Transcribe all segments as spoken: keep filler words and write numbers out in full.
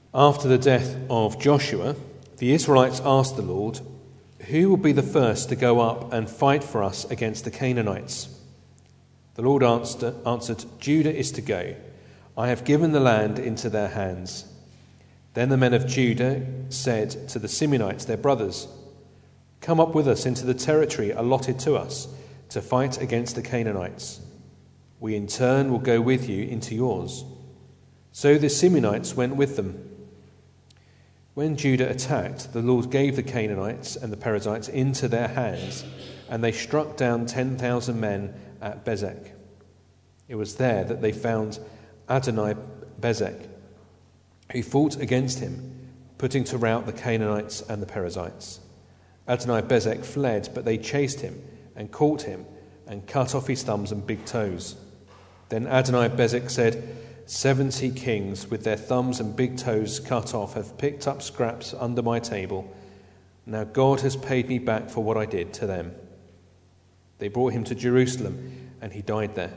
After the death of Joshua, the Israelites asked the Lord, "Who will be the first to go up and fight for us against the Canaanites?" The Lord answered, "Judah is to go. I have given the land into their hands." Then the men of Judah said to the Simeonites, their brothers, "Come up with us into the territory allotted to us to fight against the Canaanites. We in turn will go with you into yours." So the Simeonites went with them. When Judah attacked, the Lord gave the Canaanites and the Perizzites into their hands, and they struck down ten thousand men at Bezek. It was there that they found Adoni-Bezek, who fought against him, putting to rout the Canaanites and the Perizzites. Adoni-Bezek fled, but they chased him and caught him and cut off his thumbs and big toes. Then Adoni-Bezek said, Seventy kings with their thumbs and big toes cut off have picked up scraps under my table. Now God has paid me back for what I did to them." They brought him to Jerusalem, and he died there.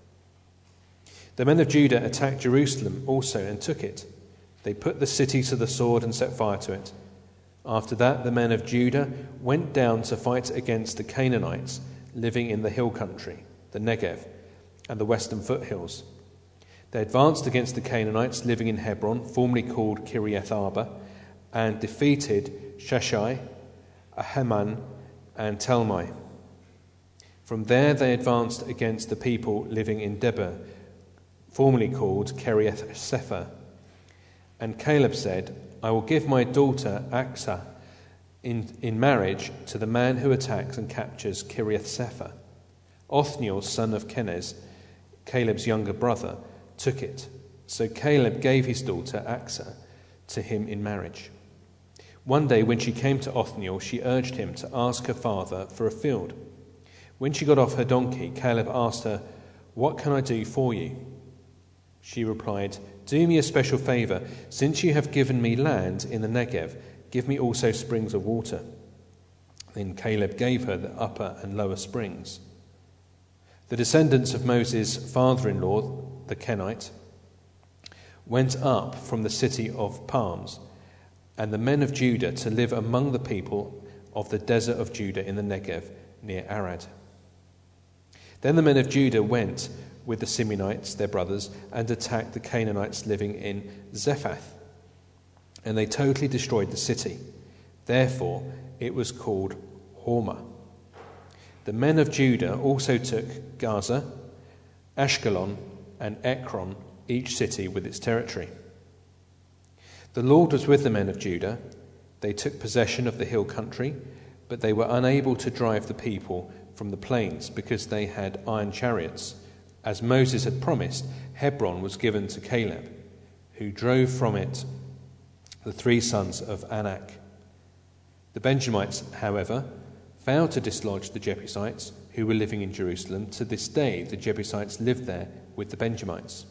The men of Judah attacked Jerusalem also and took it. They put the city to the sword and set fire to it. After that, the men of Judah went down to fight against the Canaanites living in the hill country, the Negev, and the western foothills. They advanced against the Canaanites living in Hebron, formerly called Kiriath Arba, and defeated Sheshai, Ahiman, and Talmai. From there they advanced against the people living in Debir, formerly called Kiriath Sepher. And Caleb said, "I will give my daughter Achsah in, in marriage to the man who attacks and captures Kiriath Sepher." Othniel, son of Kenaz, Caleb's younger brother, took it. So Caleb gave his daughter Achsah to him in marriage. One day when she came to Othniel, she urged him to ask her father for a field. When she got off her donkey, Caleb asked her, "What can I do for you?" She replied, "Do me a special favor. Since you have given me land in the Negev, give me also springs of water." Then Caleb gave her the upper and lower springs. The descendants of Moses' father-in-law, the Kenite, went up from the city of palms, and the men of Judah to live among the people of the desert of Judah in the Negev near Arad. Then the men of Judah went with the Simeonites, their brothers, and attacked the Canaanites living in Zephath, and they totally destroyed the city. Therefore it was called Hormah. The men of Judah also took Gaza, Ashkelon, and Ekron, each city with its territory. The Lord was with the men of Judah. They took possession of the hill country, but they were unable to drive the people from the plains because they had iron chariots. As Moses had promised, Hebron was given to Caleb, who drove from it the three sons of Anak. The Benjamites, however, failed to dislodge the Jebusites who were living in Jerusalem. To this day, the Jebusites live there with the Benjamites.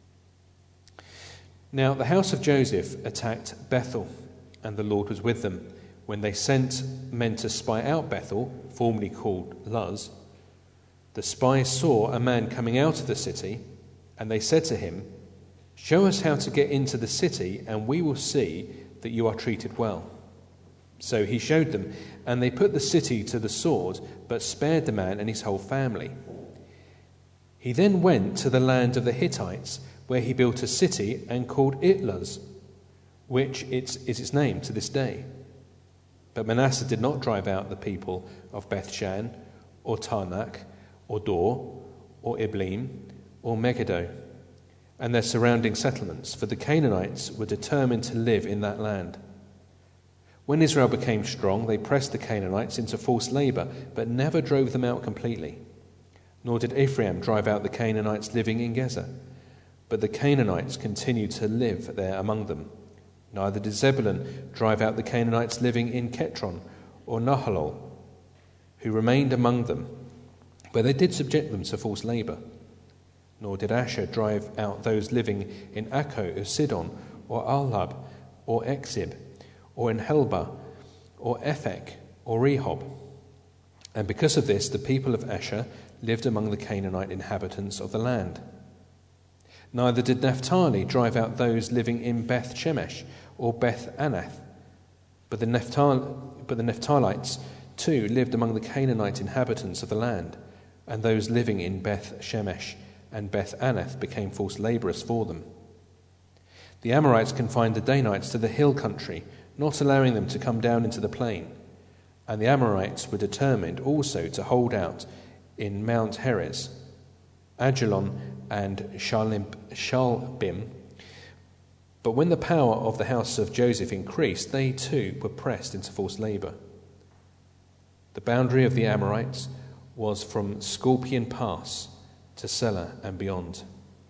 Now the house of Joseph attacked Bethel, and the Lord was with them when they sent men to spy out Bethel, formerly called Luz. The spies saw a man coming out of the city, and they said to him, "Show us how to get into the city, and we will see that you are treated well." So he showed them, and they put the city to the sword, but spared the man and his whole family. He then went to the land of the Hittites, where he built a city and called it Luz, which is its name to this day. But Manasseh did not drive out the people of Bethshan, or Taanach, or Dor, or Ibleam, or Megiddo, and their surrounding settlements, for the Canaanites were determined to live in that land. When Israel became strong, they pressed the Canaanites into forced labor, but never drove them out completely. Nor did Ephraim drive out the Canaanites living in Gezer, but the Canaanites continued to live there among them. Neither did Zebulun drive out the Canaanites living in Ketron or Nahalol, who remained among them, but they did subject them to forced labor. Nor did Asher drive out those living in Akko or Sidon or Ahlab or Exib or in Helba or Ephek or Rehob. And because of this, the people of Asher lived among the Canaanite inhabitants of the land. Neither did Naphtali drive out those living in Beth Shemesh or Beth Anath, but the, Naphtali, but the Naphtalites too lived among the Canaanite inhabitants of the land, and those living in Beth Shemesh and Beth Anath became forced labourers for them. The Amorites confined the Danites to the hill country, not allowing them to come down into the plain. And the Amorites were determined also to hold out in Mount Heres, Ajalon and Shalbim. But when the power of the house of Joseph increased, they too were pressed into forced labour. The boundary of the Amorites was from Scorpion Pass to Selah and beyond.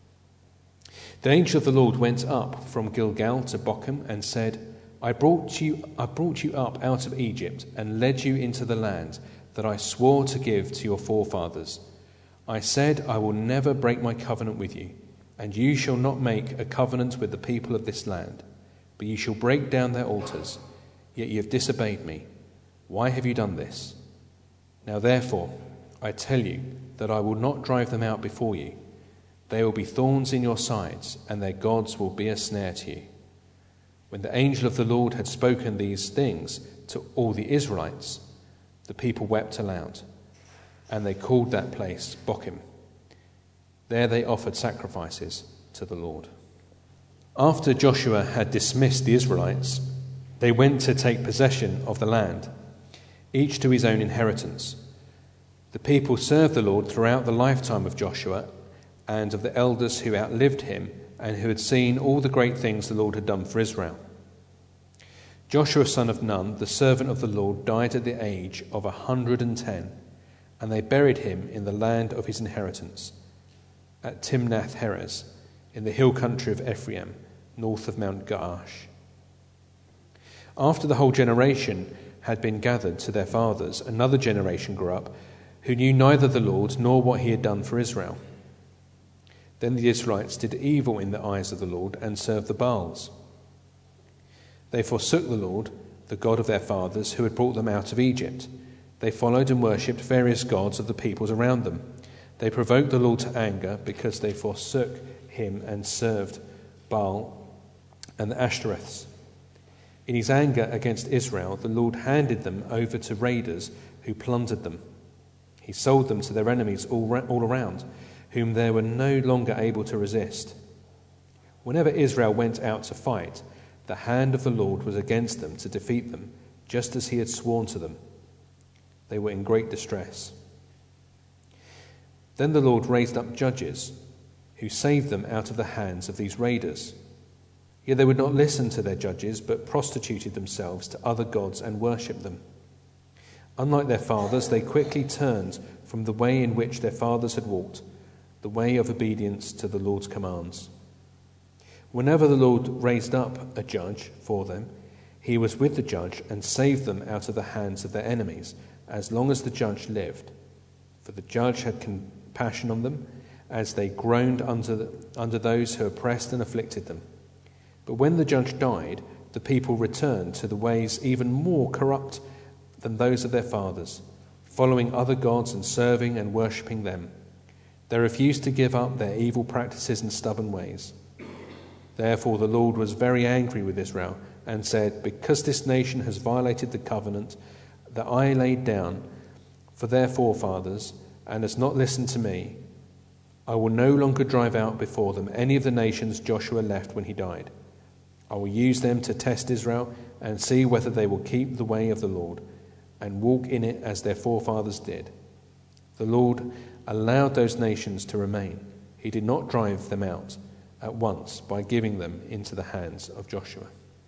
The angel of the Lord went up from Gilgal to Bochum and said, I brought you I brought you up out of Egypt and led you into the land that I swore to give to your forefathers. I said, I will never break my covenant with you, and you shall not make a covenant with the people of this land, but you shall break down their altars. Yet you have disobeyed me. Why have you done this? Now therefore, I tell you that I will not drive them out before you. They will be thorns in your sides, and their gods will be a snare to you. When the angel of the Lord had spoken these things to all the Israelites, the people wept aloud, and they called that place Bochim. There they offered sacrifices to the Lord. After Joshua had dismissed the Israelites, they went to take possession of the land, each to his own inheritance. The people served the Lord throughout the lifetime of Joshua and of the elders who outlived him and who had seen all the great things the Lord had done for Israel. Joshua son of Nun, the servant of the Lord, died at the age of a hundred and ten, and they buried him in the land of his inheritance, at Timnath Heres, in the hill country of Ephraim, north of Mount Gaash. After the whole generation had been gathered to their fathers, another generation grew up, who knew neither the Lord nor what he had done for Israel. Then the Israelites did evil in the eyes of the Lord and served the Baals. They forsook the Lord, the God of their fathers, who had brought them out of Egypt. They followed and worshipped various gods of the peoples around them. They provoked the Lord to anger because they forsook him and served Baal and the Ashtoreths. In his anger against Israel, the Lord handed them over to raiders who plundered them. He sold them to their enemies all, all around, whom they were no longer able to resist. Whenever Israel went out to fight, the hand of the Lord was against them to defeat them, just as he had sworn to them. They were in great distress. Then the Lord raised up judges who saved them out of the hands of these raiders. Yet they would not listen to their judges, but prostituted themselves to other gods and worshipped them. Unlike their fathers, they quickly turned from the way in which their fathers had walked, the way of obedience to the Lord's commands. Whenever the Lord raised up a judge for them, he was with the judge and saved them out of the hands of their enemies, as long as the judge lived. For the judge had compassion on them, as they groaned under, the, under those who oppressed and afflicted them. But when the judge died, the people returned to the ways even more corrupt than those of their fathers, following other gods and serving and worshipping them. They refused to give up their evil practices and stubborn ways. Therefore the Lord was very angry with Israel and said, because this nation has violated the covenant that I laid down for their forefathers and has not listened to me, I will no longer drive out before them any of the nations Joshua left when he died. I will use them to test Israel and see whether they will keep the way of the Lord and walk in it as their forefathers did. The Lord allowed those nations to remain. He did not drive them out at once by giving them into the hands of Joshua.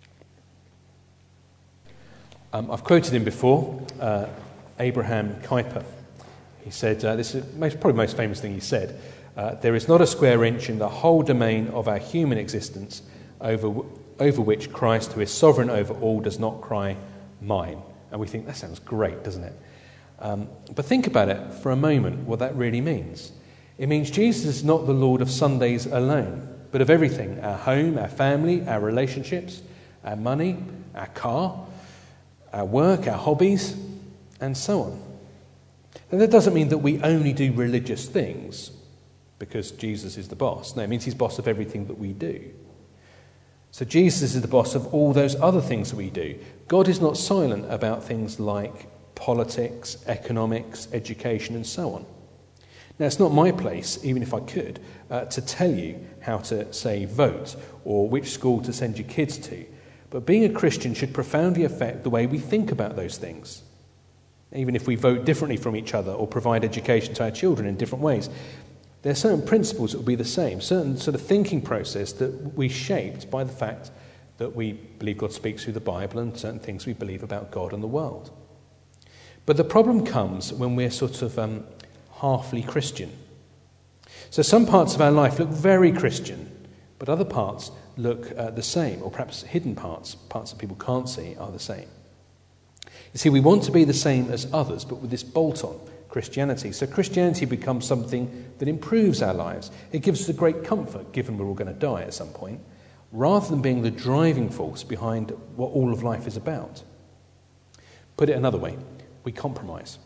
Um, I've quoted him before, uh, Abraham Kuyper. He said, uh, this is most, probably the most famous thing he said, uh, there is not a square inch in the whole domain of our human existence over, over which Christ, who is sovereign over all, does not cry, mine. And we think, that sounds great, doesn't it? Um, but think about it for a moment, what that really means. It means Jesus is not the Lord of Sundays alone, but of everything: our home, our family, our relationships, our money, our car, our work, our hobbies, and so on. And that doesn't mean that we only do religious things. because Jesus is the boss. No, it means he's boss of everything that we do. So Jesus is the boss of all those other things that we do. God is not silent about things like politics, economics, education, and so on. Now, it's not my place, even if I could, uh, to tell you how to, say, vote or which school to send your kids to. But being a Christian should profoundly affect the way we think about those things. Even if we vote differently from each other or provide education to our children in different ways, there are certain principles that will be the same, certain sort of thinking process that we shaped by the fact that we believe God speaks through the Bible and certain things we believe about God and the world. But the problem comes when we're sort of um, halfly Christian. So some parts of our life look very Christian, but other parts look uh, the same, or perhaps hidden parts, parts that people can't see, are the same. You see, we want to be the same as others, but with this bolt-on Christianity. So Christianity becomes something that improves our lives. It gives us a great comfort, given we're all going to die at some point, rather than being the driving force behind what all of life is about. Put it another way, we compromise.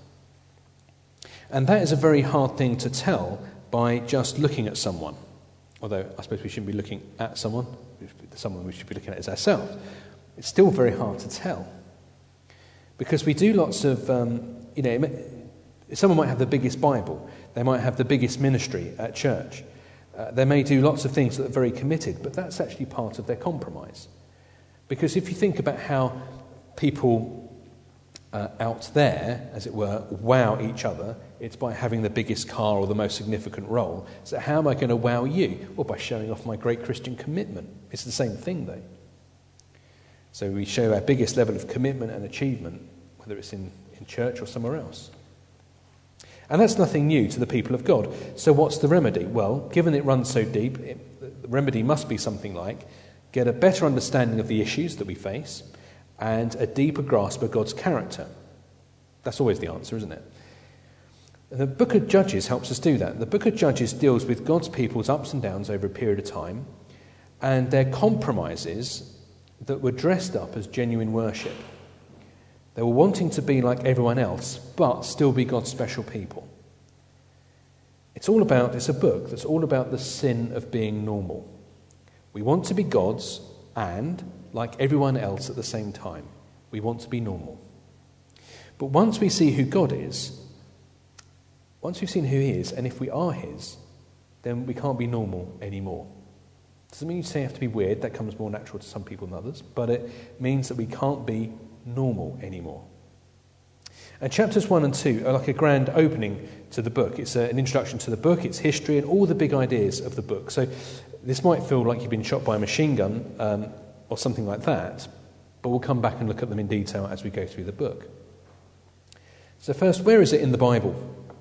And that is a very hard thing to tell by just looking at someone. Although I suppose we shouldn't be looking at someone. Someone we should be looking at is ourselves. It's still very hard to tell. Because we do lots of, um, you know, someone might have the biggest Bible. They might have the biggest ministry at church. Uh, they may do lots of things that are very committed, but that's actually part of their compromise. Because if you think about how people uh, out there, as it were, wow each other, it's by having the biggest car or the most significant role. So how am I going to wow you? Well, by showing off my great Christian commitment. It's the same thing, though. So we show our biggest level of commitment and achievement, whether it's in, in church or somewhere else. And that's nothing new to the people of God. So what's the remedy? Well, given it runs so deep, it, the remedy must be something like get a better understanding of the issues that we face and a deeper grasp of God's character. That's always the answer, isn't it? And the book of Judges helps us do that. The book of Judges deals with God's people's ups and downs over a period of time and their compromises that were dressed up as genuine worship. They were wanting to be like everyone else, but still be God's special people. It's all about, it's a book that's all about the sin of being normal. We want to be God's and, like everyone else at the same time, we want to be normal. But once we see who God is, once we've seen who he is, and if we are his, then we can't be normal anymore. Doesn't mean you say you have to be weird, that comes more natural to some people than others, but it means that we can't be normal anymore. And chapters one and two are like a grand opening to the book. It's a, an introduction to the book, its history, and all the big ideas of the book. So this might feel like you've been shot by a machine gun um, or something like that, but we'll come back and look at them in detail as we go through the book. So first, where is it in the Bible?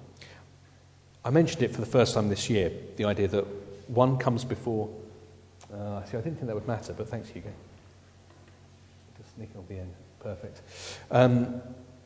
I mentioned it for the first time this year, the idea that one comes before... Uh, see, I didn't think that would matter, but thanks, Hugo. Just sneaking off the end. Perfect. Um,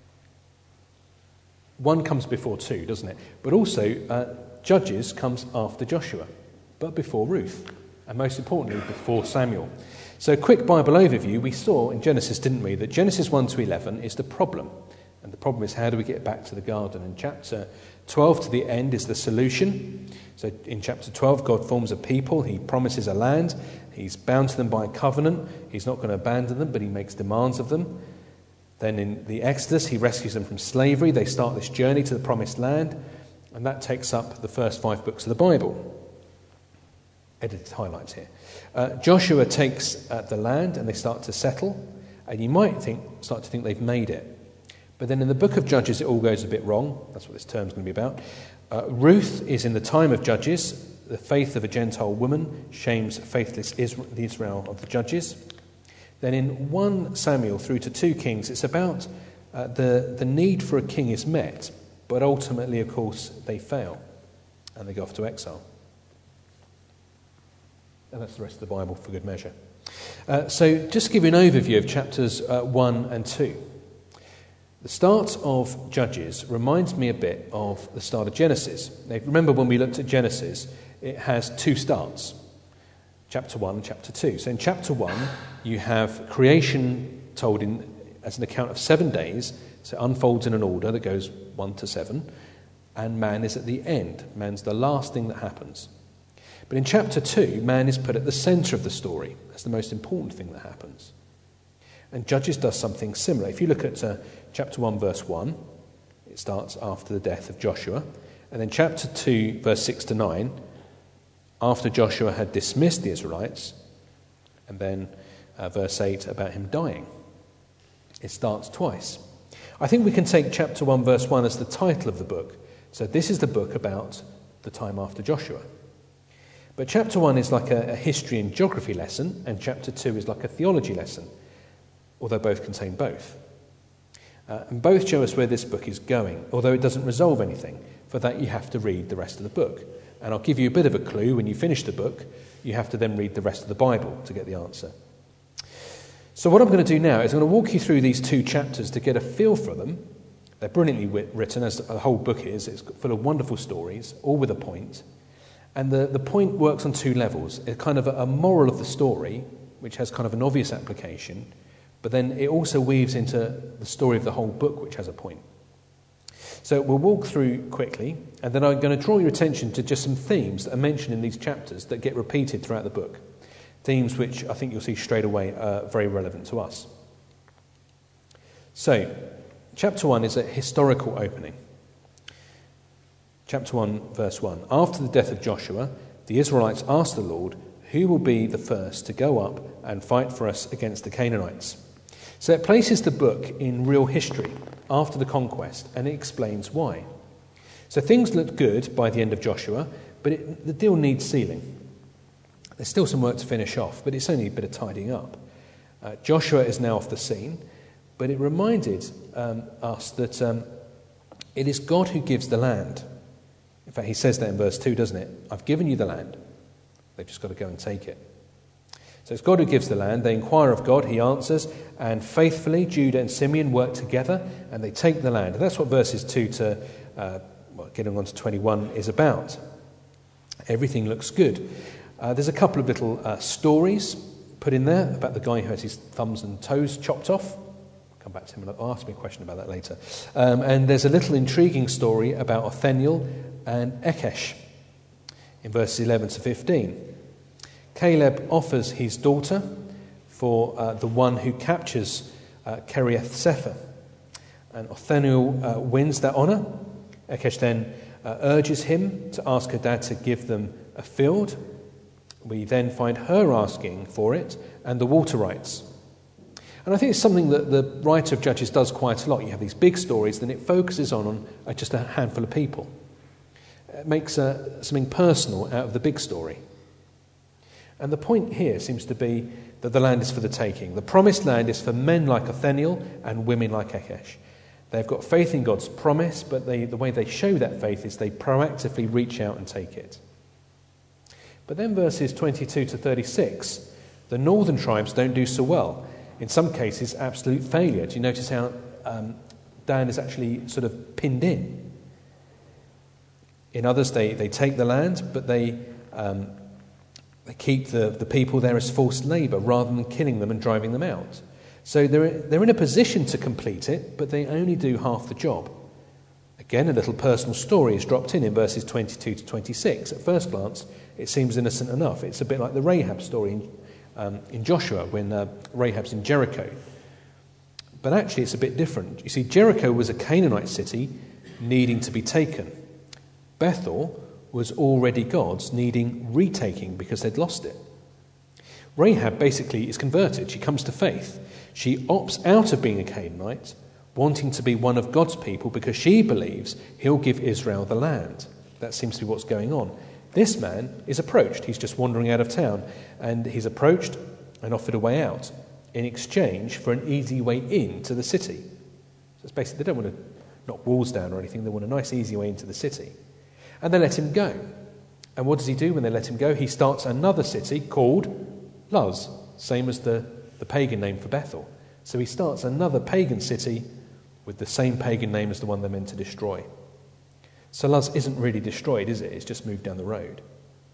one comes before two, doesn't it? But also, uh, Judges comes after Joshua, but before Ruth, and most importantly, before Samuel. So, quick Bible overview. We saw in Genesis, didn't we, that Genesis one to eleven is the problem. And the problem is, how do we get back to the garden? And chapter twelve to the end is the solution. So in chapter twelve, God forms a people. He promises a land. He's bound to them by a covenant. He's not going to abandon them, but he makes demands of them. Then in the Exodus, he rescues them from slavery. They start this journey to the promised land. And that takes up the first five books of the Bible. Edited highlights here. Uh, Joshua takes uh, the land and they start to settle. And you might think start to think they've made it. But then in the book of Judges, it all goes a bit wrong. That's what this term's going to be about. Uh, Ruth is in the time of Judges. The faith of a Gentile woman shames faithless Israel, the Israel of the Judges. Then in First Samuel through to Second Kings, it's about uh, the, the need for a king is met. But ultimately, of course, they fail. And they go off to exile. And that's the rest of the Bible for good measure. Uh, so just to give you an overview of chapters uh, one and two. The start of Judges reminds me a bit of the start of Genesis. Now, remember when we looked at Genesis, it has two starts, chapter one and chapter two. So in chapter one, you have creation told in as an account of seven days, so it unfolds in an order that goes one to seven. and man is at the end. Man's the last thing that happens. But in chapter two, man is put at the centre of the story. That's the most important thing that happens. And Judges does something similar. If you look at uh, chapter one, verse one, it starts after the death of Joshua. And then chapter two, verse six to nine, after Joshua had dismissed the Israelites. And then uh, verse eight about him dying. It starts twice. I think we can take chapter one, verse one as the title of the book. So this is the book about the time after Joshua. But chapter one is like a, a history and geography lesson, and chapter two is like a theology lesson, although both contain both. Uh, and both show us where this book is going, although it doesn't resolve anything. For that you have to read the rest of the book. And I'll give you a bit of a clue. When you finish the book, you have to then read the rest of the Bible to get the answer. So what I'm going to do now is I'm going to walk you through these two chapters to get a feel for them. They're brilliantly written, as the whole book is. It's full of wonderful stories, all with a point. And the, the point works on two levels. It's kind of a, a moral of the story, which has kind of an obvious application, but then it also weaves into the story of the whole book, which has a point. So we'll walk through quickly, and then I'm going to draw your attention to just some themes that are mentioned in these chapters that get repeated throughout the book. Themes which I think you'll see straight away are very relevant to us. So, chapter one is a historical opening. Chapter one, verse one. After the death of Joshua, the Israelites asked the Lord, who will be the first to go up and fight for us against the Canaanites? So it places the book in real history after the conquest, and it explains why. So things looked good by the end of Joshua, but it, the deal needs sealing. There's still some work to finish off, but it's only a bit of tidying up. Uh, Joshua is now off the scene, but it reminded um, us that um, it is God who gives the land. In fact, he says that in verse two, doesn't it? I've given you the land. They've just got to go and take it. So it's God who gives the land. They inquire of God, he answers, and faithfully Judah and Simeon work together and they take the land. And that's what verses two to uh, well, getting on to twenty-one is about. Everything looks good. Uh, there's a couple of little uh, stories put in there about the guy who has his thumbs and toes chopped off. I'll come back to him and I'll ask me a question about that later. Um, and there's a little intriguing story about Othniel and Achish in verses eleven to fifteen. Caleb offers his daughter for uh, the one who captures uh, Kiriath Sepher. And Othniel uh, wins that honour. Achish then uh, urges him to ask her dad to give them a field. We then find her asking for it and the water rights. And I think it's something that the writer of Judges does quite a lot. You have these big stories, then it focuses on, on uh, just a handful of people. It makes uh, something personal out of the big story. And the point here seems to be that the land is for the taking. The promised land is for men like Othniel and women like Achish. They've got faith in God's promise, but they, the way they show that faith is they proactively reach out and take it. But then verses twenty-two to thirty-six, the northern tribes don't do so well. In some cases, absolute failure. Do you notice how um, Dan is actually sort of pinned in? In others, they, they take the land, but they... Um, They keep the, the people there as forced labour rather than killing them and driving them out. So they're, they're in a position to complete it, but they only do half the job. Again, a little personal story is dropped in in verses twenty-two to twenty-six. At first glance, it seems innocent enough. It's a bit like the Rahab story in, um, in Joshua when uh, Rahab's in Jericho. But actually, it's a bit different. You see, Jericho was a Canaanite city needing to be taken. Bethel was already God's, needing retaking because they'd lost it. Rahab basically is converted. She comes to faith. She opts out of being a Canaanite, wanting to be one of God's people because she believes he'll give Israel the land. That seems to be what's going on. This man is approached. He's just wandering out of town, and he's approached and offered a way out in exchange for an easy way into the city. So it's basically, they don't want to knock walls down or anything. They want a nice, easy way into the city. And they let him go. And what does he do when they let him go? He starts another city called Luz, same as the, the pagan name for Bethel. So he starts another pagan city with the same pagan name as the one they're meant to destroy. So Luz isn't really destroyed, is it? It's just moved down the road.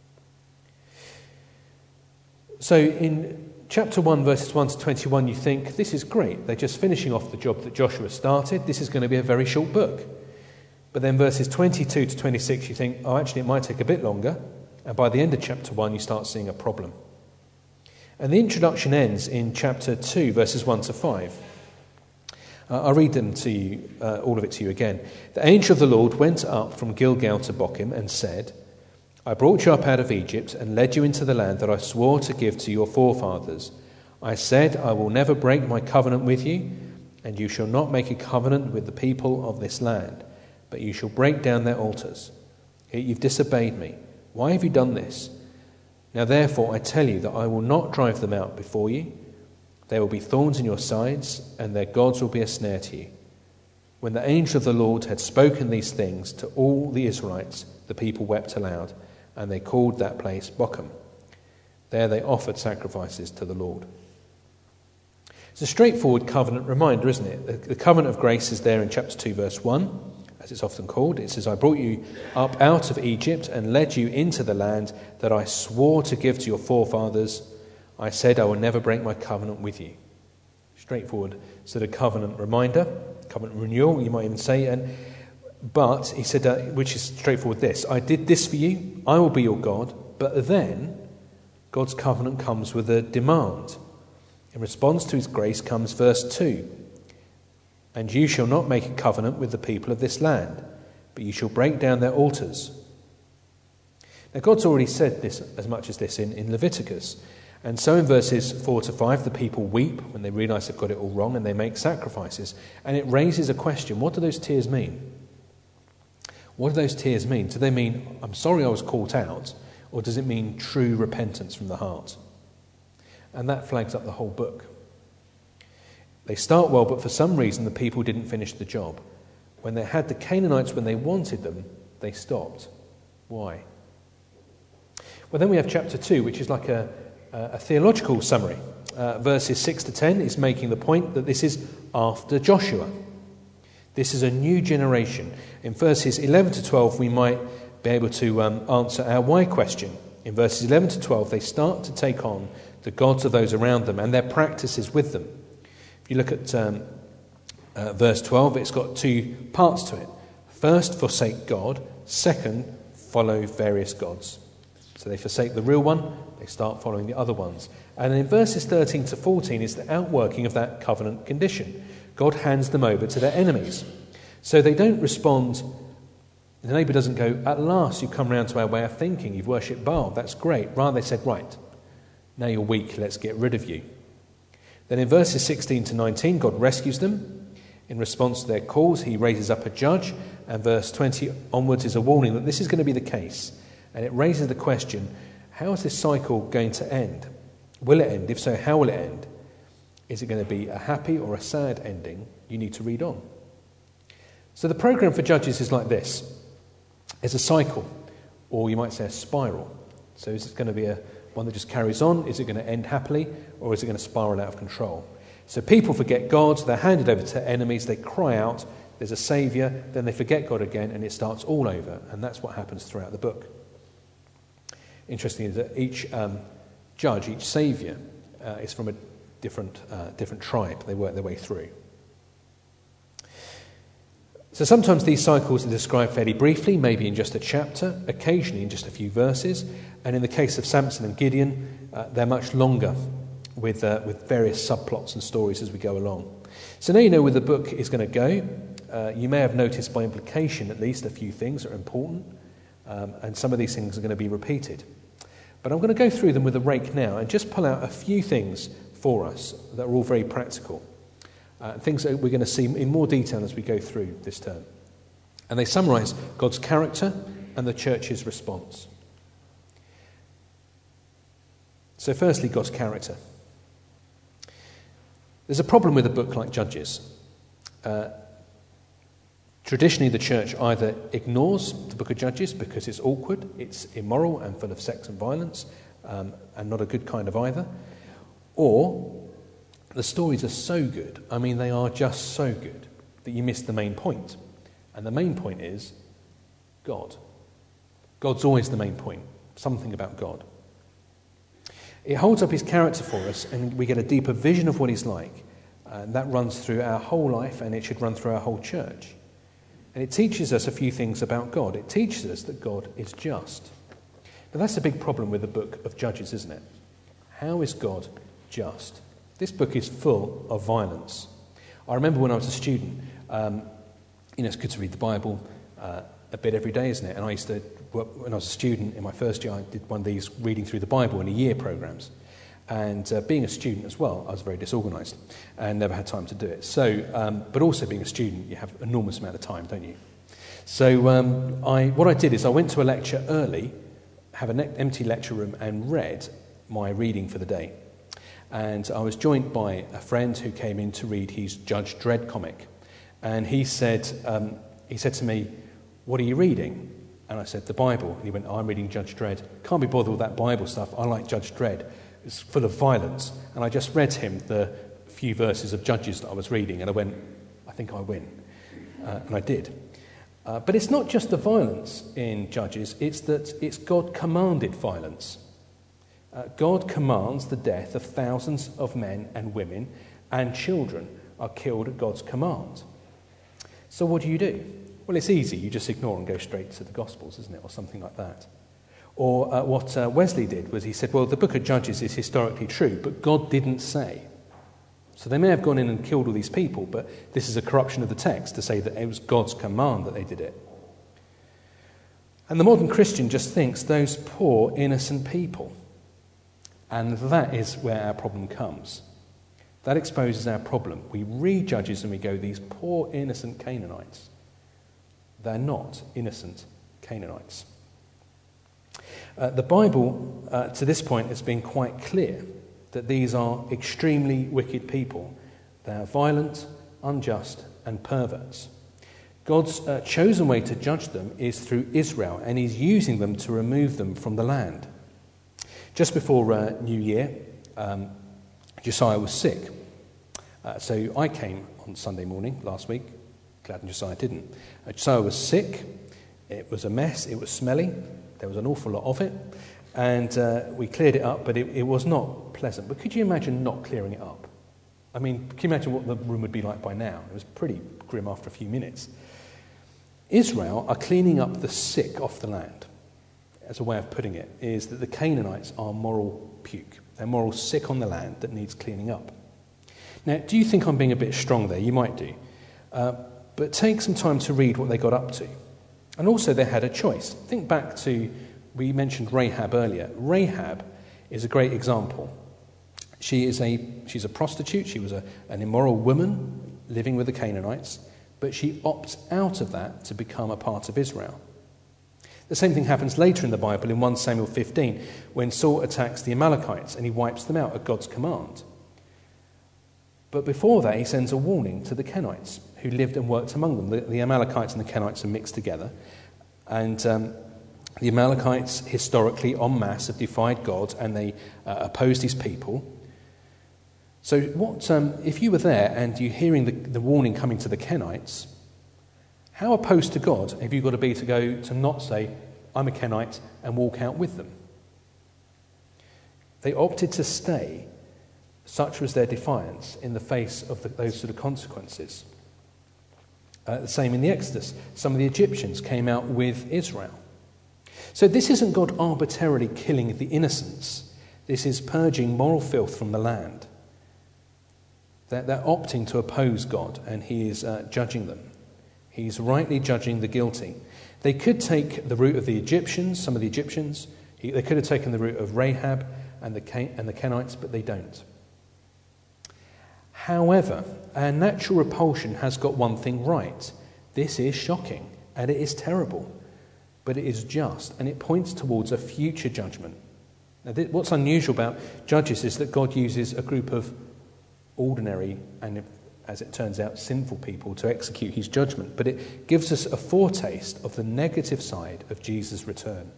So in chapter one, verses one to twenty-one, you think, this is great. They're just finishing off the job that Joshua started. This is going to be a very short book. But then verses twenty-two to twenty-six, you think, oh, actually, it might take a bit longer. And by the end of chapter one, you start seeing a problem. And the introduction ends in chapter two, verses one to five. Uh, I'll read them to you, uh, all of it to you again. The angel of the Lord went up from Gilgal to Bochim and said, I brought you up out of Egypt and led you into the land that I swore to give to your forefathers. I said, I will never break my covenant with you, and you shall not make a covenant with the people of this land, but you shall break down their altars. Yet you've disobeyed me. Why have you done this? Now therefore I tell you that I will not drive them out before you. There will be thorns in your sides, and their gods will be a snare to you. When the angel of the Lord had spoken these things to all the Israelites, the people wept aloud, and they called that place Bochim. There they offered sacrifices to the Lord. It's a straightforward covenant reminder, isn't it? The, the covenant of grace is there in chapter two, verse one, as it's often called. It says, I brought you up out of Egypt and led you into the land that I swore to give to your forefathers. I said, I will never break my covenant with you. Straightforward sort of covenant reminder, covenant renewal, you might even say. And but he said, uh, which is straightforward this, I did this for you, I will be your God. But then God's covenant comes with a demand. In response to his grace comes verse two. And you shall not make a covenant with the people of this land, but you shall break down their altars. Now God's already said this as much as this in, in Leviticus. And so in verses four to five, the people weep when they realise they've got it all wrong and they make sacrifices. And it raises a question, what do those tears mean? What do those tears mean? Do they mean, I'm sorry I was caught out, or does it mean true repentance from the heart? And that flags up the whole book. They start well, but for some reason the people didn't finish the job. When they had the Canaanites when they wanted them, they stopped. Why? Well, then we have chapter two, which is like a a theological summary. Uh, verses six to ten is making the point that this is after Joshua. This is a new generation. In verses eleven to twelve, we might be able to um, answer our why question. In verses eleven to twelve, they start to take on the gods of those around them and their practices with them. If you look at um, uh, verse twelve, it's got two parts to it. First, forsake God. Second, follow various gods. So they forsake the real one, they start following the other ones. And in verses thirteen to fourteen is the outworking of that covenant condition. God hands them over to their enemies. So they don't respond, the neighbour doesn't go, at last you come round to our way of thinking, you've worshipped Baal, that's great. Rather they said, right, now you're weak, let's get rid of you. Then in verses sixteen to nineteen, God rescues them. In response to their calls, he raises up a judge. And verse twenty onwards is a warning that this is going to be the case. And it raises the question, how is this cycle going to end? Will it end? If so, how will it end? Is it going to be a happy or a sad ending? You need to read on. So the programme for Judges is like this. It's a cycle, or you might say a spiral. So is it going to be a one that just carries on? Is it going to end happily, or is it going to spiral out of control? So people forget God, they're handed over to enemies, they cry out, there's a saviour, then they forget God again, and it starts all over. And that's what happens throughout the book. Interesting is that each um, judge, each saviour, uh, is from a different uh, different tribe. They work their way through. So sometimes these cycles are described fairly briefly, maybe in just a chapter, occasionally in just a few verses. And in the case of Samson and Gideon, uh, they're much longer with, uh, with various subplots and stories as we go along. So now you know where the book is going to go. Uh, you may have noticed by implication at least a few things that are important. Um, and some of these things are going to be repeated. But I'm going to go through them with a rake now and just pull out a few things for us that are all very practical. Uh, things that we're going to see in more detail as we go through this term. And they summarise God's character and the church's response. So firstly, God's character. There's a problem with a book like Judges. Uh, Traditionally, the church either ignores the book of Judges because it's awkward, it's immoral and full of sex and violence, um, and not a good kind of either, or the stories are so good, I mean they are just so good, that you miss the main point. And the main point is God. God's always the main point, something about God. It holds up his character for us, and we get a deeper vision of what he's like, and that runs through our whole life, and it should run through our whole church. And it teaches us a few things about God. It teaches us that God is just. Now that's a big problem with the book of Judges, isn't it? How is God just? This book is full of violence. I remember when I was a student, um, you know, it's good to read the Bible uh, a bit every day, isn't it? And I used to, when I was a student in my first year, I did one of these reading through the Bible in a year programs. And uh, being a student as well, I was very disorganised and never had time to do it. So, um, but also being a student, you have an enormous amount of time, don't you? So um, I, what I did is I went to a lecture early, have an empty lecture room, and read my reading for the day. And I was joined by a friend who came in to read his Judge Dredd comic. And he said, um, he said to me, "What are you reading?" And I said, "The Bible." And he went, "Oh, I'm reading Judge Dredd. Can't be bothered with that Bible stuff. I like Judge Dredd. It's full of violence." And I just read him the few verses of Judges that I was reading, and I went, "I think I win." Uh, and I did. Uh, but it's not just the violence in Judges, it's that it's God-commanded violence. Uh, God commands the death of thousands of men and women, and children are killed at God's command. So what do you do? Well, it's easy. You just ignore and go straight to the Gospels, isn't it, or something like that. Or uh, what uh, Wesley did was he said, well, the book of Judges is historically true, but God didn't say. So they may have gone in and killed all these people, but this is a corruption of the text to say that it was God's command that they did it. And the modern Christian just thinks those poor, innocent people. And that is where our problem comes. That exposes our problem. We read Judges and we go, these poor, innocent Canaanites. They're not innocent Canaanites. Uh, the Bible, uh, to this point, has been quite clear that these are extremely wicked people. They are violent, unjust, and perverts. God's uh, chosen way to judge them is through Israel, and he's using them to remove them from the land. Just before uh, New Year, um, Josiah was sick. Uh, so I came on Sunday morning last week. Glad Josiah didn't. Uh, Josiah was sick. It was a mess. It was smelly. There was an awful lot of it. And uh, we cleared it up, but it, it was not pleasant. But could you imagine not clearing it up? I mean, can you imagine what the room would be like by now? It was pretty grim after a few minutes. Israel are cleaning up the sick off the land. As a way of putting it, is that the Canaanites are moral puke. They're moral sick on the land that needs cleaning up. Now, do you think I'm being a bit strong there? You might do. Uh, but take some time to read what they got up to. And also they had a choice. Think back to, we mentioned Rahab earlier. Rahab is a great example. She is a she's a prostitute. She was a, an immoral woman living with the Canaanites, but she opts out of that to become a part of Israel. The same thing happens later in the Bible in First Samuel fifteen, when Saul attacks the Amalekites and he wipes them out at God's command. But before that, he sends a warning to the Kenites who lived and worked among them. The, the Amalekites and the Kenites are mixed together. And um, the Amalekites historically en masse have defied God, and they uh, opposed his people. So what um, if you were there and you're hearing the, the warning coming to the Kenites, how opposed to God have you got to be to go to not say, I'm a Kenite, and walk out with them? They opted to stay. Such was their defiance in the face of the, those sort of consequences. Uh, the same in the Exodus. Some of the Egyptians came out with Israel. So this isn't God arbitrarily killing the innocents. This is purging moral filth from the land. They're, they're opting to oppose God, and he is uh, judging them. He's rightly judging the guilty. They could take the route of the Egyptians, some of the Egyptians. He, they could have taken the route of Rahab and the, Ken, and the Kenites, but they don't. However, our natural repulsion has got one thing right. This is shocking, and it is terrible, but it is just, and it points towards a future judgment. Now, th- what's unusual about Judges is that God uses a group of ordinary and, as it turns out, sinful people to execute his judgment, but it gives us a foretaste of the negative side of Jesus' return.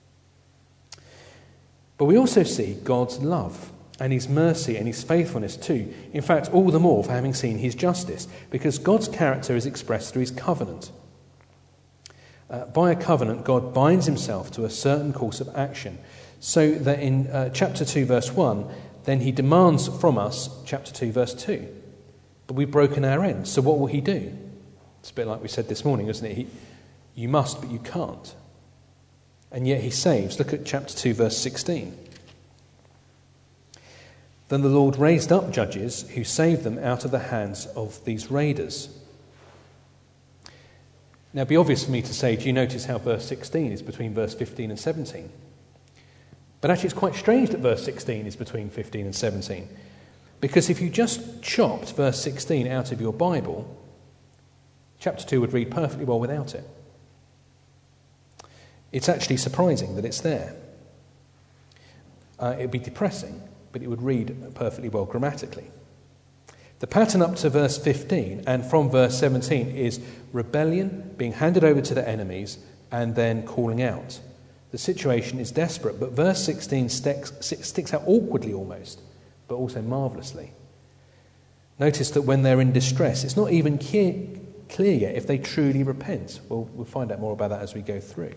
But we also see God's love and his mercy and his faithfulness too. In fact, all the more for having seen his justice, because God's character is expressed through his covenant. Uh, by a covenant, God binds himself to a certain course of action, so that in uh, chapter two, verse one, then he demands from us, chapter two, verse two. But we've broken our end, so what will he do? It's a bit like we said this morning, isn't it? He, you must, but you can't. And yet he saves. Look at chapter two, verse sixteen. Then the Lord raised up judges who saved them out of the hands of these raiders. Now, it'd be obvious for me to say, do you notice how verse sixteen is between verse fifteen and seventeen? But actually, it's quite strange that verse sixteen is between fifteen and seventeen. Because if you just chopped verse sixteen out of your Bible, chapter two would read perfectly well without it. It's actually surprising that it's there. Uh, it would be depressing, but it would read perfectly well grammatically. The pattern up to verse fifteen and from verse seventeen is rebellion, being handed over to the enemies, and then calling out. The situation is desperate, but verse sixteen sticks, sticks out awkwardly almost, but also marvellously. Notice that when they're in distress, it's not even clear, clear yet if they truly repent. Well, we'll find out more about that as we go through.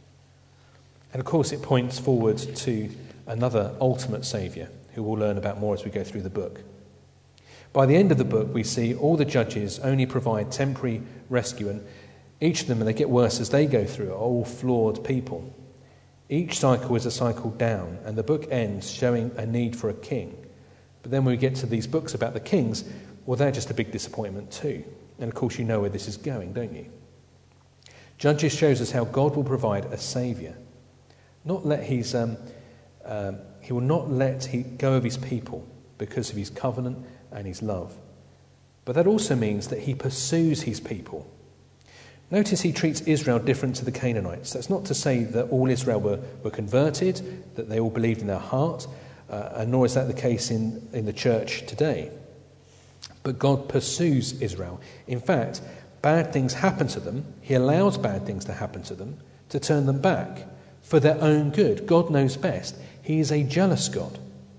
And of course, it points forward to another ultimate saviour, who we'll learn about more as we go through the book. By the end of the book, we see all the judges only provide temporary rescue, and each of them, and they get worse as they go through, are all flawed people. Each cycle is a cycle down, and the book ends showing a need for a king. But then when we get to these books about the kings, well, they're just a big disappointment too. And of course, you know where this is going, don't you? Judges shows us how God will provide a saviour. Not let his, um, um, he will not let he go of his people because of his covenant and his love. But that also means that he pursues his people. Notice he treats Israel different to the Canaanites. That's not to say that all Israel were, were converted, that they all believed in their heart, uh, and nor is that the case in, in the church today. But God pursues Israel. In fact, bad things happen to them. He allows bad things to happen to them to turn them back for their own good. God knows best. He is a jealous God.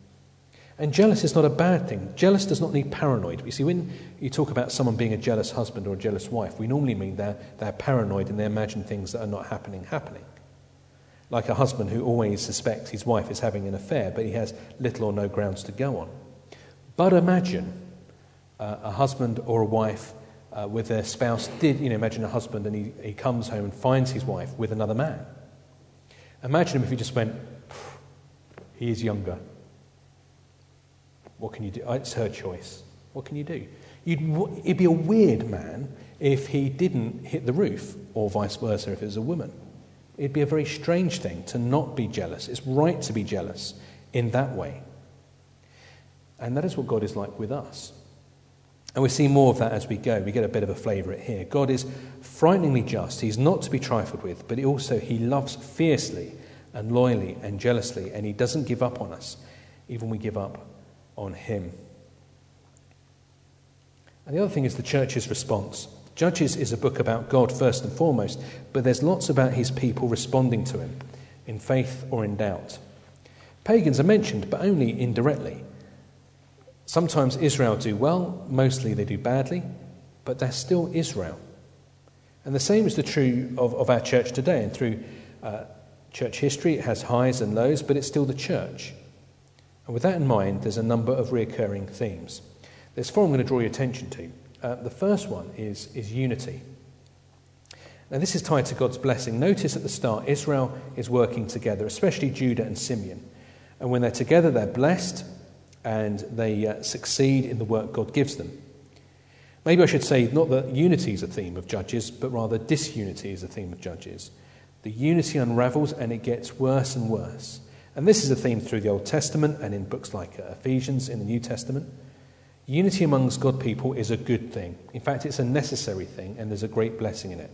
And jealous is not a bad thing. Jealous does not need paranoid. You see, when you talk about someone being a jealous husband or a jealous wife, we normally mean they're, they're paranoid and they imagine things that are not happening, happening. Like a husband who always suspects his wife is having an affair, but he has little or no grounds to go on. But imagine uh, a husband or a wife uh, with their spouse did, you know, imagine a husband and he, he comes home and finds his wife with another man. Imagine him if he just went, he is younger. What can you do? It's her choice. What can you do? You'd, it'd be a weird man if he didn't hit the roof, or vice versa if it was a woman. It'd be a very strange thing to not be jealous. It's right to be jealous in that way. And that is what God is like with us. And we see more of that as we go. We get a bit of a flavour it here. God is frighteningly just. He's not to be trifled with, but he also he loves fiercely and loyally and jealously, and he doesn't give up on us, even when we give up on him. And the other thing is the church's response. Judges is a book about God first and foremost, but there's lots about his people responding to him, in faith or in doubt. Pagans are mentioned, but only indirectly. Sometimes Israel do well, mostly they do badly, but they're still Israel. And the same is the true of, of our church today, and through uh, church history it has highs and lows, but it's still the church. And with that in mind, there's a number of recurring themes. There's four I'm going to draw your attention to. Uh, the first one is, is unity. Now this is tied to God's blessing. Notice at the start, Israel is working together, especially Judah and Simeon. And when they're together, they're blessed and they uh, succeed in the work God gives them. Maybe I should say not that unity is a theme of Judges, but rather disunity is a theme of Judges. The unity unravels and it gets worse and worse. And this is a theme through the Old Testament and in books like uh, Ephesians in the New Testament. Unity amongst God people is a good thing. In fact, it's a necessary thing, and there's a great blessing in it.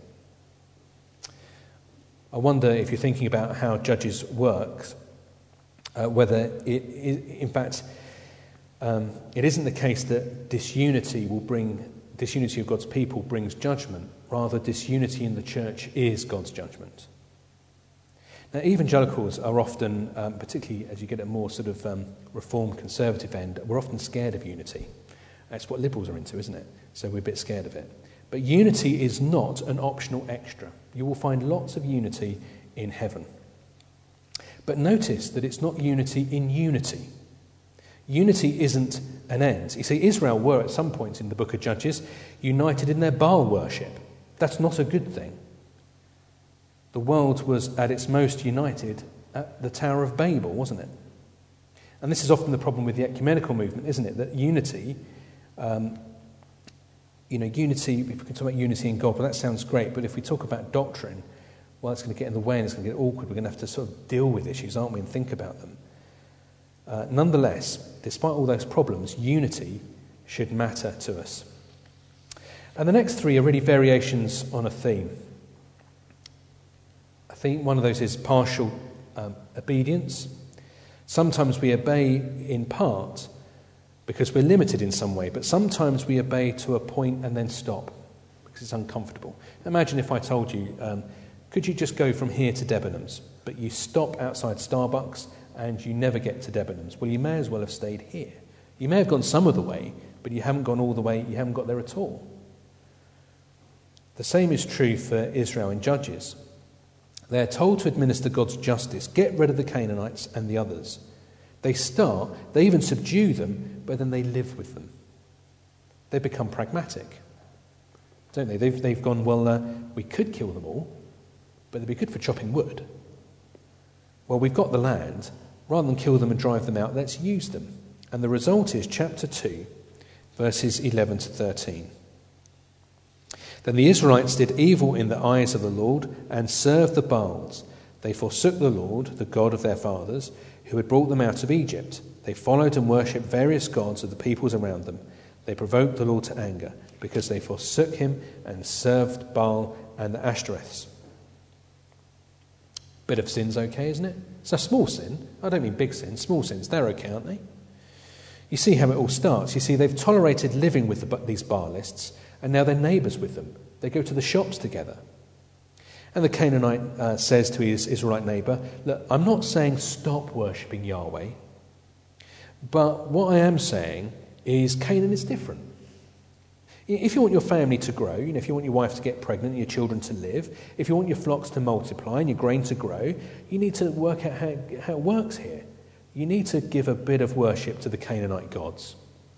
I wonder if you're thinking about how Judges works, uh, whether it, it, in fact, um, it isn't the case that disunity will bring disunity of God's people brings judgment. Rather, disunity in the church is God's judgment. Now, evangelicals are often, um, particularly as you get a more sort of um, reformed conservative end, we're often scared of unity. That's what liberals are into, isn't it? So we're a bit scared of it. But unity is not an optional extra. You will find lots of unity in heaven. But notice that it's not unity in unity. Unity isn't an end. You see, Israel were at some points in the book of Judges united in their Baal worship. That's not a good thing. The world was at its most united at the Tower of Babel, wasn't it? And this is often the problem with the ecumenical movement, isn't it? That unity, um, you know, unity, if we can talk about unity in God, well, that sounds great, but if we talk about doctrine, well, it's going to get in the way and it's going to get awkward. We're going to have to sort of deal with issues, aren't we, and think about them. Uh, nonetheless, despite all those problems, unity should matter to us. And the next three are really variations on a theme. I think one of those is partial um, obedience. Sometimes we obey in part because we're limited in some way, but sometimes we obey to a point and then stop because it's uncomfortable. Imagine if I told you, um, could you just go from here to Debenhams, but you stop outside Starbucks and you never get to Debenhams? Well, you may as well have stayed here. You may have gone some of the way, but you haven't gone all the way, you haven't got there at all. The same is true for Israel in Judges. They are told to administer God's justice, get rid of the Canaanites and the others. They start, they even subdue them, but then they live with them. They become pragmatic, don't they? They've, they've gone, well, uh, we could kill them all, but they'd be good for chopping wood. Well, we've got the land. Rather than kill them and drive them out, let's use them. And the result is chapter two, verses eleven to thirteen. Then the Israelites did evil in the eyes of the Lord and served the Baals. They forsook the Lord, the God of their fathers, who had brought them out of Egypt. They followed and worshipped various gods of the peoples around them. They provoked the Lord to anger because they forsook him and served Baal and the Ashtoreths. Bit of sin's okay, isn't it? It's a small sin. I don't mean big sins. Small sins, they're okay, aren't they? You see how it all starts. You see, they've tolerated living with the, these Baalists, and now they're neighbours with them. They go to the shops together. And the Canaanite uh, says to his Israelite neighbour, look, I'm not saying stop worshipping Yahweh, but what I am saying is Canaan is different. If you want your family to grow, you know, if you want your wife to get pregnant and your children to live, if you want your flocks to multiply and your grain to grow, you need to work out how, how it works here. You need to give a bit of worship to the Canaanite gods.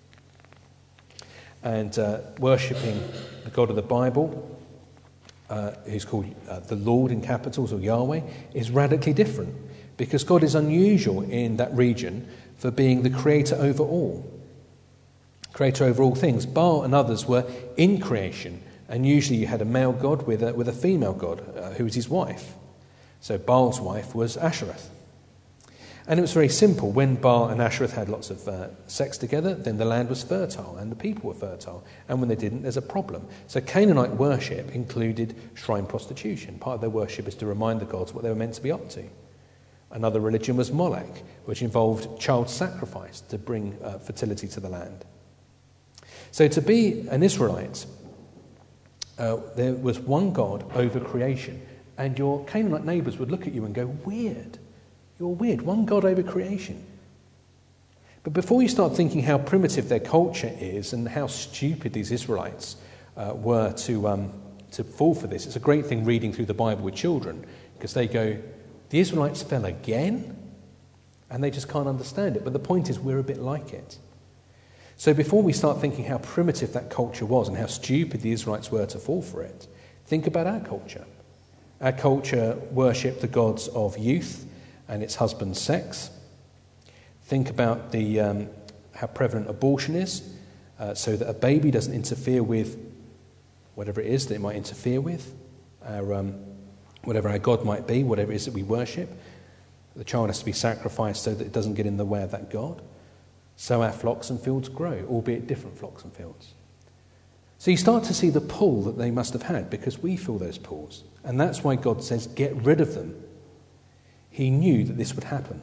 And uh, worshipping the God of the Bible, uh, who's called uh, the Lord in capitals, or Yahweh, is radically different because God is unusual in that region for being the creator over all. Creator over all things. Baal and others were in creation, and usually you had a male god with a, with a female god uh, who was his wife. So Baal's wife was Ashereth. And it was very simple. When Baal and Ashereth had lots of uh, sex together, then the land was fertile and the people were fertile. And when they didn't, there's a problem. So Canaanite worship included shrine prostitution. Part of their worship is to remind the gods what they were meant to be up to. Another religion was Molech, which involved child sacrifice to bring uh, fertility to the land. So to be an Israelite, uh, there was one God over creation. And your Canaanite neighbours would look at you and go, weird. You're weird. One God over creation. But before you start thinking how primitive their culture is and how stupid these Israelites uh, were to um, to fall for this, it's a great thing reading through the Bible with children because they go, the Israelites fell again? And they just can't understand it. But the point is we're a bit like it. So before we start thinking how primitive that culture was and how stupid the Israelites were to fall for it, think about our culture. Our culture worshipped the gods of youth and its husband's sex. Think about the um, how prevalent abortion is, uh, so that a baby doesn't interfere with whatever it is that it might interfere with, our, um, whatever our God might be, whatever it is that we worship. The child has to be sacrificed so that it doesn't get in the way of that God. So our flocks and fields grow, albeit different flocks and fields. So you start to see the pull that they must have had because we feel those pulls. And that's why God says, get rid of them. He knew that this would happen.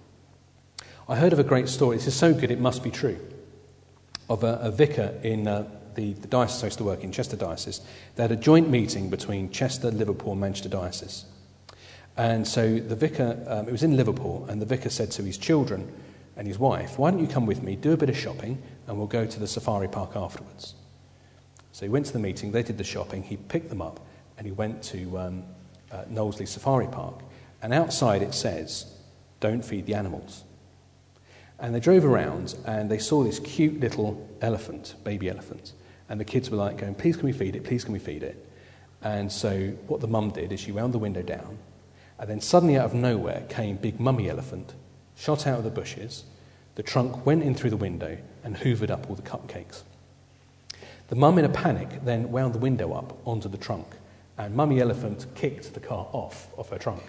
I heard of a great story, this is so good it must be true, of a, a vicar in uh, the, the diocese I used to work in, Chester Diocese. They had a joint meeting between Chester, Liverpool and Manchester Diocese. And so the vicar, um, it was in Liverpool, and the vicar said to his children and his wife, why don't you come with me, do a bit of shopping, and we'll go to the safari park afterwards. So he went to the meeting, they did the shopping, he picked them up, and he went to um, uh, Knowsley Safari Park. And outside it says, don't feed the animals. And they drove around and they saw this cute little elephant, baby elephant. And the kids were like going, please can we feed it, please can we feed it? And so what the mum did is she wound the window down, and then suddenly out of nowhere came big mummy elephant, shot out of the bushes. The trunk went in through the window and hoovered up all the cupcakes. The mum, in a panic, then wound the window up onto the trunk, and mummy elephant kicked the car off of her trunk.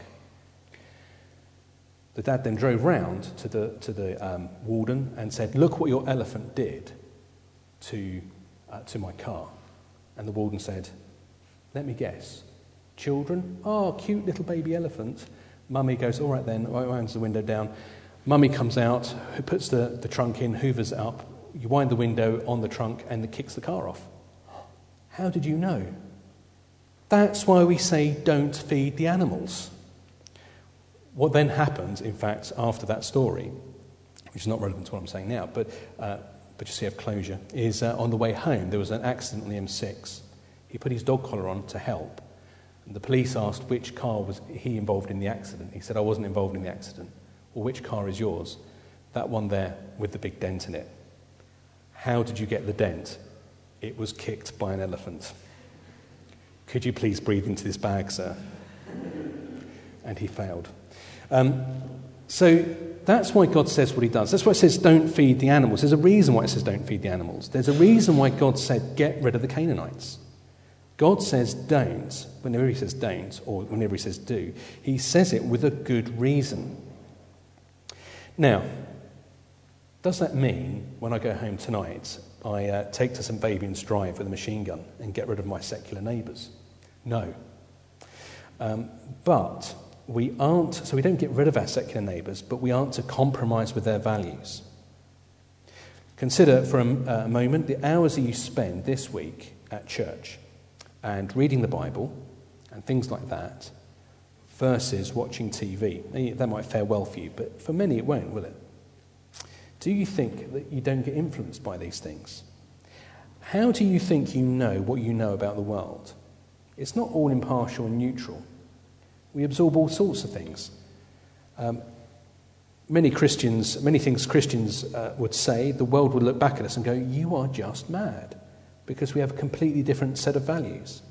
The dad then drove round to the to the um, warden and said, look what your elephant did to uh, to my car. And the warden said, let me guess, children? Oh, cute little baby elephant. Mummy goes, all right then, winds the window down. Mummy comes out, puts the, the trunk in, hoovers it up. You wind the window on the trunk and it kicks the car off. How did you know? That's why we say don't feed the animals. What then happens, in fact, after that story, which is not relevant to what I'm saying now, but uh, but just so you have closure, is uh, on the way home there was an accident on the M six. He put his dog collar on to help. And the police asked which car was he involved in the accident. He said, I wasn't involved in the accident. Well, which car is yours? That one there with the big dent in it. How did you get the dent? It was kicked by an elephant. Could you please breathe into this bag, sir? And he failed. Um, so that's why God says what he does. That's why it says don't feed the animals. There's a reason why it says don't feed the animals. There's a reason why God said get rid of the Canaanites. God says don't, whenever he says don't, or whenever he says do, he says it with a good reason. Now, does that mean when I go home tonight, I uh, take to St Fabian's Drive with a machine gun and get rid of my secular neighbours? No. Um, but we aren't, so we don't get rid of our secular neighbours, but we aren't to compromise with their values. Consider for a, a moment the hours that you spend this week at church and reading the Bible and things like that versus watching T V. That might fare well for you, but for many it won't, will it? Do you think that you don't get influenced by these things? How do you think you know what you know about the world? It's not all impartial and neutral. We absorb all sorts of things. Um, many Christians, many things Christians uh, would say, the world would look back at us and go, you are just mad, because we have a completely different set of values.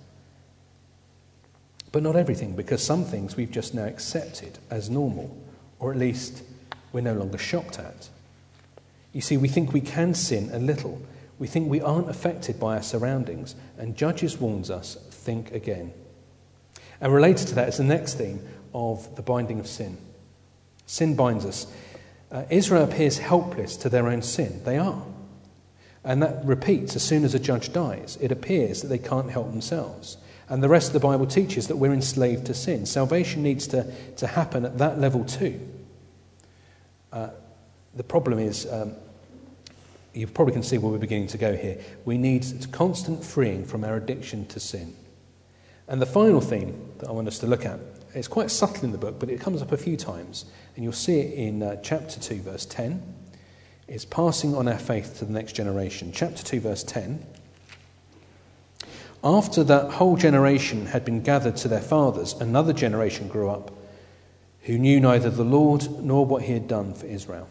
But not everything, because some things we've just now accepted as normal, or at least we're no longer shocked at. You see, we think we can sin a little. We think we aren't affected by our surroundings, and Judges warns us, think again. And related to that is the next theme of the binding of sin. Sin binds us. Uh, Israel appears helpless to their own sin. They are. And that repeats as soon as a judge dies. It appears that they can't help themselves. And the rest of the Bible teaches that we're enslaved to sin. Salvation needs to, to happen at that level too. Uh, the problem is, um, you probably can see where we're beginning to go here. We need constant freeing from our addiction to sin. And the final theme that I want us to look at, it's quite subtle in the book, but it comes up a few times. And you'll see it in uh, chapter two, verse ten. It's passing on our faith to the next generation. Chapter two, verse ten. After that whole generation had been gathered to their fathers, another generation grew up who knew neither the Lord nor what he had done for Israel.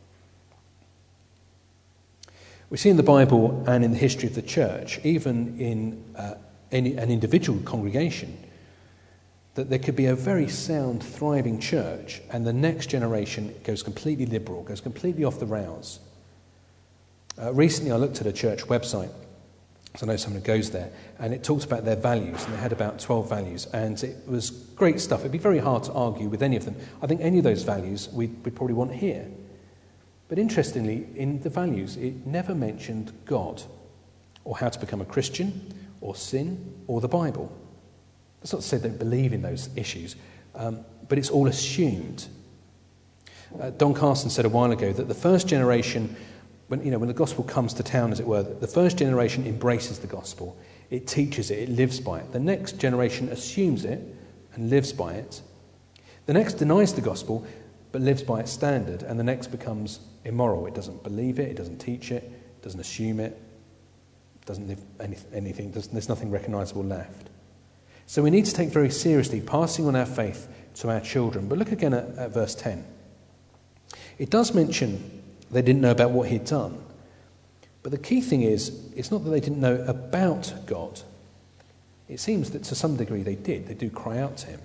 We see in the Bible and in the history of the church, even in uh, any, an individual congregation, that there could be a very sound, thriving church, and the next generation goes completely liberal, goes completely off the rails. Uh, recently I looked at a church website, so I know someone who goes there, and it talks about their values, and they had about twelve values, and it was great stuff. It'd be very hard to argue with any of them. I think any of those values we'd, we'd probably want here. But interestingly, in the values, it never mentioned God, or how to become a Christian, or sin, or the Bible. That's not to say they don't believe in those issues, um, but it's all assumed. Uh, Don Carson said a while ago that the first generation, when you know when the gospel comes to town, as it were, the first generation embraces the gospel. It teaches it, it lives by it. The next generation assumes it and lives by it. The next denies the gospel, but lives by its standard, and the next becomes immoral. It doesn't believe it, it doesn't teach it, it doesn't assume it, it doesn't live any, anything, there's nothing recognisable left. So we need to take very seriously passing on our faith to our children. But look again at, at verse ten. It does mention They didn't know about what he'd done. But the key thing is, it's not that they didn't know about God. It seems that to some degree they did. They do cry out to him.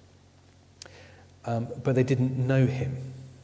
Um, but they didn't know him.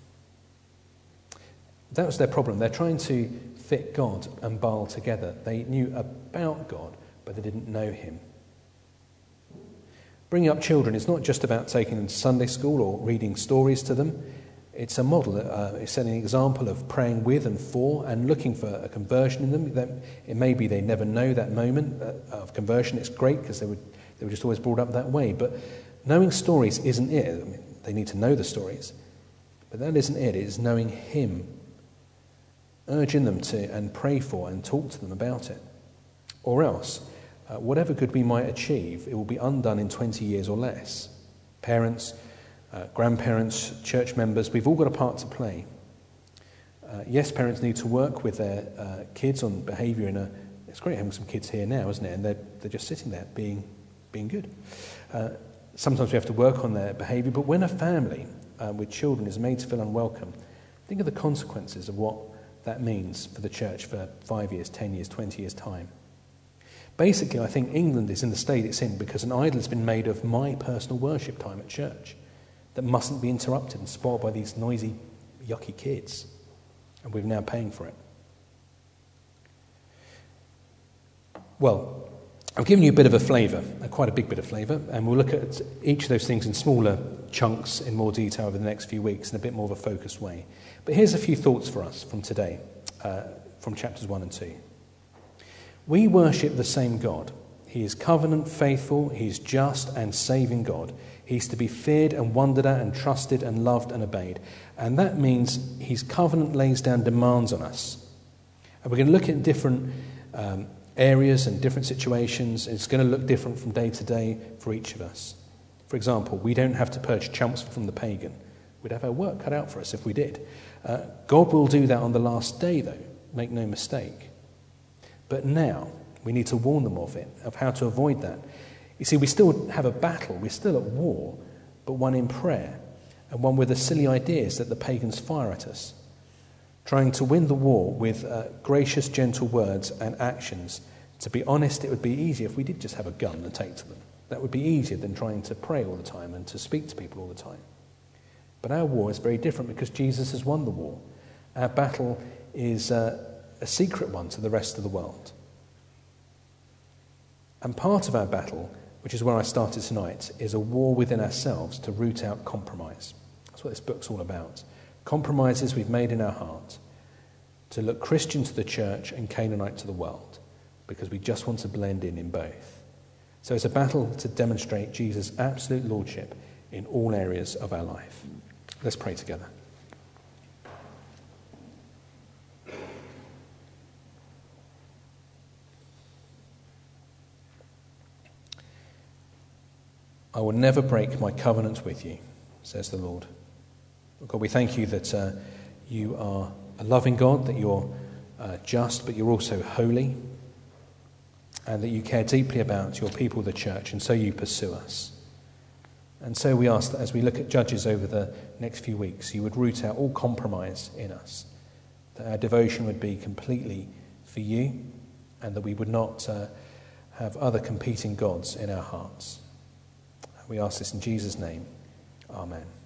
That was their problem. They're trying to fit God and Baal together. They knew about God, but they didn't know him. Bringing up children is not just about taking them to Sunday school or reading stories to them. It's a model. Uh, it's setting an example of praying with and for and looking for a conversion in them. That it may be they never know that moment of conversion. It's great because they were, they were just always brought up that way. But knowing stories isn't it. I mean, they need to know the stories. But that isn't it. It is knowing him. Urging them to and pray for and talk to them about it. Or else, uh, whatever good we might achieve, it will be undone in twenty years or less. Parents, uh, grandparents, church members, we've all got a part to play. Uh, yes, parents need to work with their uh, kids on behaviour in a... It's great having some kids here now, isn't it? And they're, they're just sitting there being, being good. Uh, sometimes we have to work on their behaviour, but when a family uh, with children is made to feel unwelcome, think of the consequences of what that means for the church for five years, ten years, twenty years' time. Basically, I think England is in the state it's in because an idol has been made of my personal worship time at church that mustn't be interrupted and spoiled by these noisy, yucky kids. And we're now paying for it. Well, I've given you a bit of a flavour, quite a big bit of flavour, and we'll look at each of those things in smaller chunks in more detail over the next few weeks in a bit more of a focused way. But here's a few thoughts for us from today, uh, from chapters one and two. We worship the same God. He is covenant faithful, he is just and saving God. He's to be feared and wondered at and trusted and loved and obeyed. And that means his covenant lays down demands on us. And we're going to look at different um, areas and different situations. It's going to look different from day to day for each of us. For example, we don't have to purge Chelmsford from the pagan. We'd have our work cut out for us if we did. Uh, God will do that on the last day, though. Make no mistake. But now, we need to warn them of it, of how to avoid that. You see, we still have a battle. We're still at war, but one in prayer, and one with the silly ideas that the pagans fire at us. Trying to win the war with uh, gracious, gentle words and actions. To be honest, it would be easier if we did just have a gun and take to them. That would be easier than trying to pray all the time and to speak to people all the time. But our war is very different because Jesus has won the war. Our battle is uh, a secret one to the rest of the world. And part of our battle, which is where I started tonight, is a war within ourselves to root out compromise. That's what this book's all about. Compromises we've made in our heart to look Christian to the church and Canaanite to the world because we just want to blend in in both. So it's a battle to demonstrate Jesus' absolute lordship in all areas of our life. Let's pray together. I will never break my covenant with you, says the Lord. God, we thank you that uh, you are a loving God, that you're uh, just, but you're also holy, and that you care deeply about your people, the church, and so you pursue us. And so we ask that as we look at Judges over the next few weeks, you would root out all compromise in us, that our devotion would be completely for you, and that we would not uh, have other competing gods in our hearts. We ask this in Jesus' name. Amen.